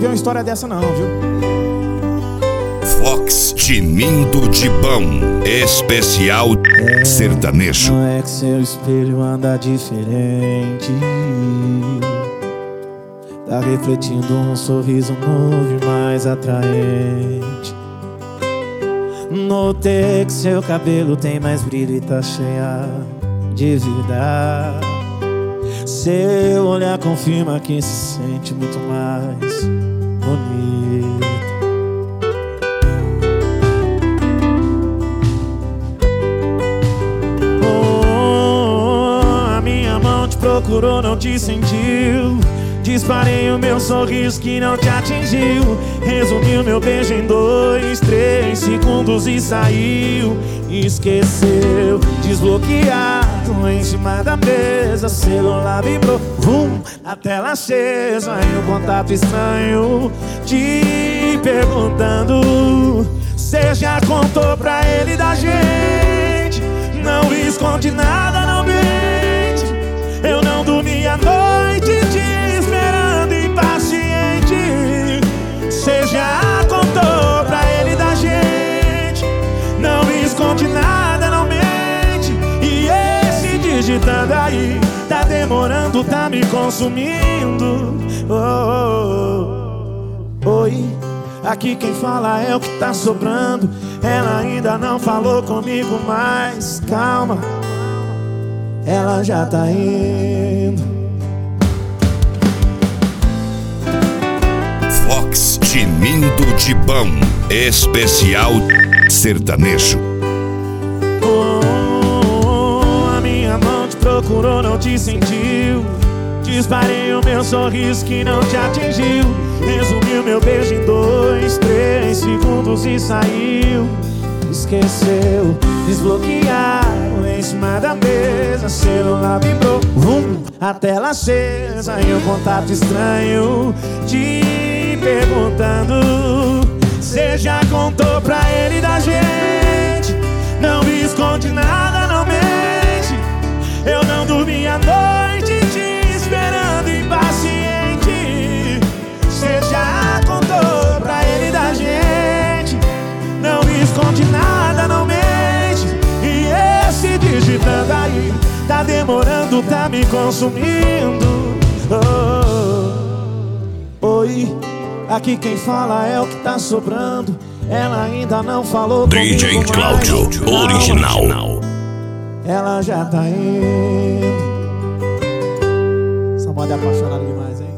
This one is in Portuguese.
uma história dessa não, viu? Fox Tinindo de Bão, especial sertanejo. Não é que seu espelho anda diferente, tá refletindo um sorriso novo e mais atraente. Notei que seu cabelo tem mais brilho e tá cheia de vida. Seu olhar confirma que se sente muito mais bonito. A minha mão te procurou, não te sentiu. Disparei o meu sorriso que não te atingiu. Resumi o meu beijo em 2, 3 segundos e saiu. Esqueceu, desbloqueado em cima da mesa. Celular vibrou, a tela acesa. E um contato estranho te perguntando: cê já contou pra ele da gente? Não esconde nada, não mente. Eu não dormi a noite te esperando impaciente. Cê já contou pra ele da gente? Não esconde nada, não mente. E esse digitando aí tá demorando, tá me consumindo. Oi, aqui quem fala é o que tá sobrando. Ela ainda não falou comigo, mas calma, ela já tá indo. Fox Tinindo de Bão, especial sertanejo. A minha mão te procurou, não te sentiu. Disparei o meu sorriso que não te atingiu. Resumi o meu beijo em 2, 3 segundos e saiu. Esqueceu, desbloquearam em cima da mesa. Celular vibrou, a tela acesa. E um contato estranho te perguntando: cê já contou pra ele da gente? Não me esconde nada, não mente. Eu não dormi a noite te esperando impaciente. Cê já contou pra ele da gente? Não me esconde nada, não mente. E esse digitando aí tá demorando, tá me consumindo. Oi, aqui quem fala é o que tá sobrando. Ela ainda não falou comigo, DJ Cláudio, original. Ela já tá indo. Essa moda é apaixonada demais, hein?